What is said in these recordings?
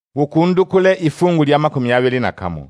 Bukundukule ifungu lya 21.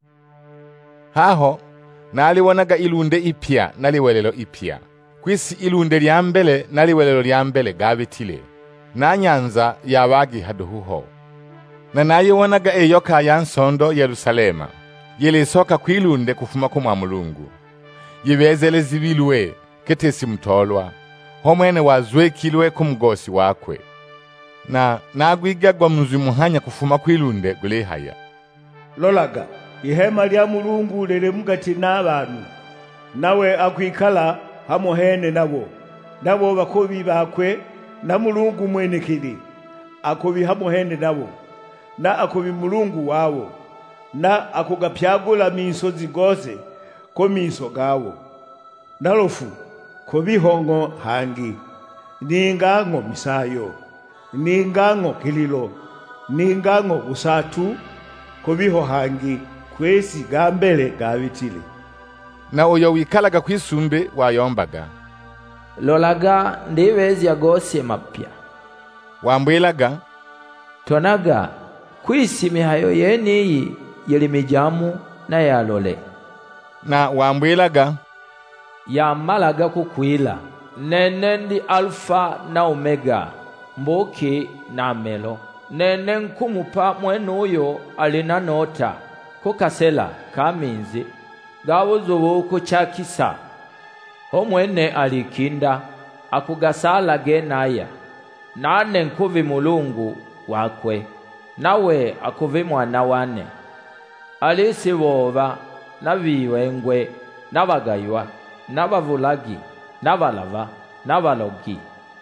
Haho naliwonaga ilunde ipya naliwelelo ipya. Kwisi ilunde lya mbele naliwelelo lya mbele gabitile, na nyanza yabagi haduhuho. Na nayiwonaga eyoka ya nsondo Yerusalema, yelisoka kwilunde kufuma kumwa Mulungu. Yibezele zibilwe ketesi mtolwa, homwene wazwekilwe kumugosi wakwe. Na nagwigagwa muzwi muhanya kufuma kwilunde gulihaya. Lolaga, ihema lya Mulungu lili mugati n'abantu, nawe akwikala hamuhene nabo. Nabo bakobi bakwe na Mulungu mwenekili, akobi hamuhene nabo, na akobi Mulungu wawo, na akugapyagula misozi gose ko miso gawo. Nalofu kobihongo hangi, ningango misayo, ningango kililo, ningango busatu, kobiho hangi kwesi gambele gabitile. Na uyo wikalaga kwisumbe wayombaga, lolaga ndibezya gose mapya. Wambwilaga, tonaga kwisi mihayo yeniyi yeli mijamu na yalole. Na wambwilaga, yamalaga kukwila, nene ndi alfa na omega, mboki na melo. Nene nkumupa mwenu uyo alina nota kukasela kaminzi gawozowo kuchakisa. Homwene alikinda akugasala genaya, nane nkuvi Mulungu wakwe, nawe akuvi mwana wane. Alisi woba nabiwengwe nabagaywa nabavulagi nabalava nabalogi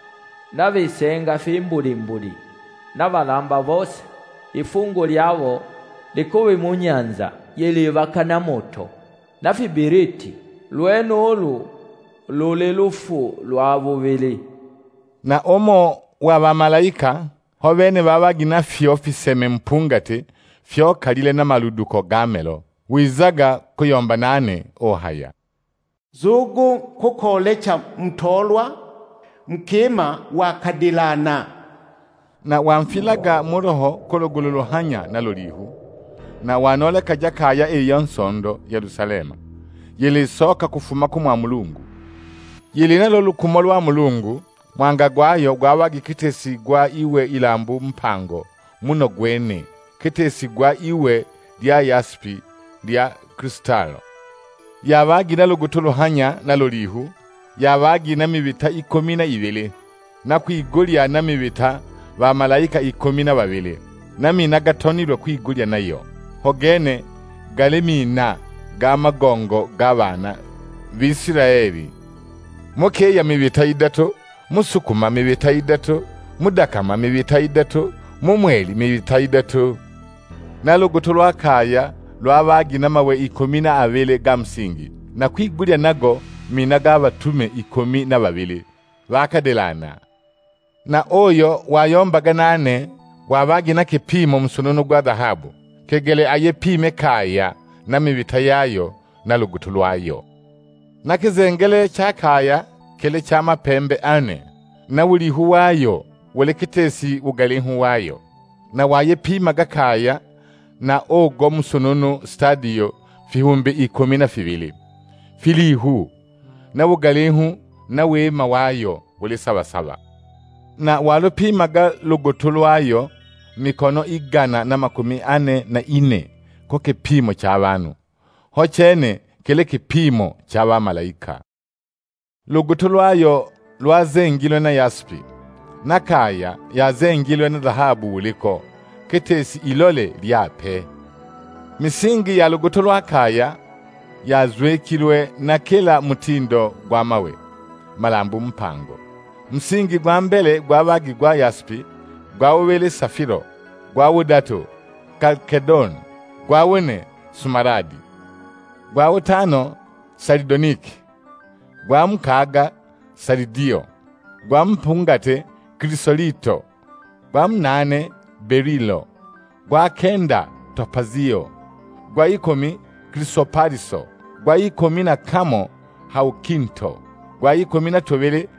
nabisenga fimbulimbuli nabalamba bose. Ifungu lyabo likubi munyanza yelibaka na moto, na fibiriti lwenu olu lule lufu lwa bubili. Na omo wa bamalayika hobene babagina fyo fiseme mpungate fyo kalile na maluduko gamelo wizaga kuyomba nane ohaya. Zugu kukolecha mtolwa mkema wakadilana. Na wamfilaga muroho kologululohanya na lolihu, na wanole kajakaya iyo nsondo Yerusalema yelisoka kufuma kumwa Mulungu. Yelinalo lukumo lwa Mulungu, mwanga gwayo gwawagi kitesi gwa iwe ilambu mpango muno gwene, kitesi gwa iwe lya yaspi lya kristalo. Yabagi na lugutuluhanya na lolihu, yabagi na mibita 12, na kwigulya na mibita ba malayika 12, na mina gatonirwe kwigulya nayo. Hogene galemina gamagongo gabana b'Isiraeli. Mukeya mibita 3, musukuma mibita 3, mudakama mibita 3, mumweli mibita 3. Na luguto lwakaya lwabagi n'amawe 12 gamsingi, na kwigulya nago mina g'abatume 12 bakadelana. Na oyo wayombaga nane wabagi na kipimo msununu gwa dhahabu kegele ayepime kaya na mibita yayo na luguto lwayo. Na kizengele cha kaya kele cha mapembe 4, na ulihu wayo wele kitesi ugalihu wayo. Na wayepima gakaya na ogo msununu stadio fihumbi 12 filihu, na ugalihu na wema wayo wele sabasaba. Na walopimaga luguto lwayo mikono 144 ko kipimo cha bantu, hochene kele kipimo cha bamalayika. Luguto lwayo lwazengilwe na yaspi, na kaya yazengilwe na dhahabu uliko kitesi ilole lyape. Misingi ya luguto lwakaya yazwekilwe na kila mutindo gwa mawe malambu mpango. Msingi gwa mbele gwabagi gwa yaspi, gwawele safiro, gwawudato kalkedon, gwawene sumaradi, gwawutano saridoniki, gwamkaga saridio, gwampungate krisolito, gwamnane berilo, gwakenda topazio, gwaikomi krisopariso, gwaikomi na kamo haukinto, gwaikomi na tobele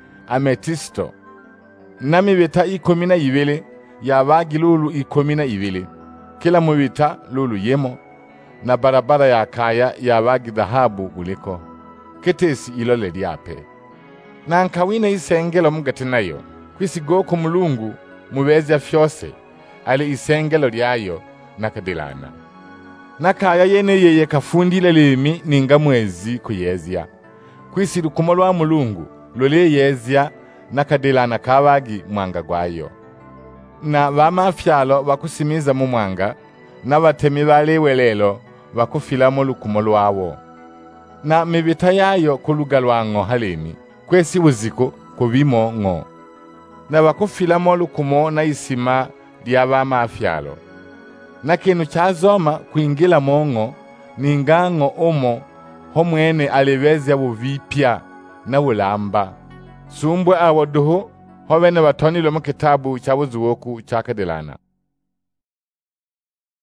ametisto, na mibita 12 yabagi lulu 12, kila muvita lulu yemo, na barabara ya kaya yabagi dhahabu guliko, ketesi ilole lyape. Na nkawina isengelo mugati nayo, kwisigoko Mulungu mubezya fyose, ali isengelo lyayo nakadilana. Na kaya yene yeye kafundile limi ninga mwezi kuyezya, kwisi lukumo lwa Mulungu lole yezya nakadilana kabagi mwanga gwayo. Na bamafyalo bakusimiza mu mwanga, na batemi balewelelo bakufilamo lukumo lwawo. Na mibita yayo kuluga lwango haleni, kwesi buziko kubimo ngo. Na bakufilamo lukumo na isima lya bamafyalo. Na kinu chazoma kuingila mongo ningango omo homwene alibezya buvipya na bulamba. Sumbwe awaduhu hobene batonilo mu kitabu cha buzuwoku chakadilana.